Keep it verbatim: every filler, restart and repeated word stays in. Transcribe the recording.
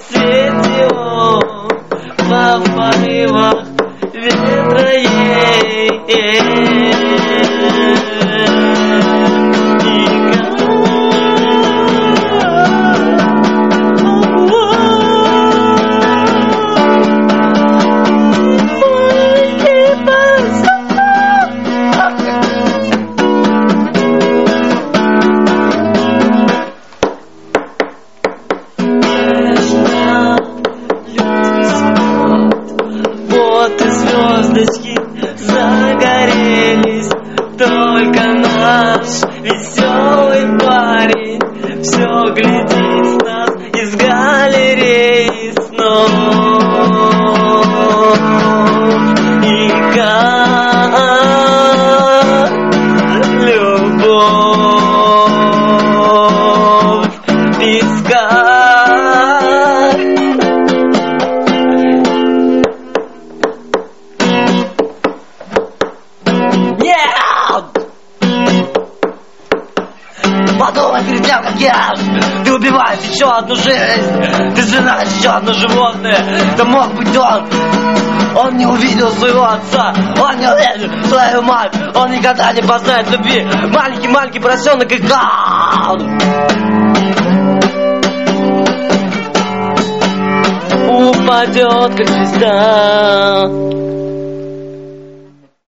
рассвете он в порывах ветра ей. Звездочки загорелись, только наш веселый парень все глядит с нас из галереи снов. И как любовь в песках. Подумай перед тем, как я. Ты убиваешь еще одну жизнь, ты сжигаешь еще одно животное. Это мог быть он. Он не увидел своего отца, он не увидел свою мать, он никогда не познает любви. Маленький-маленький поросенок и гал упадет, как звезда.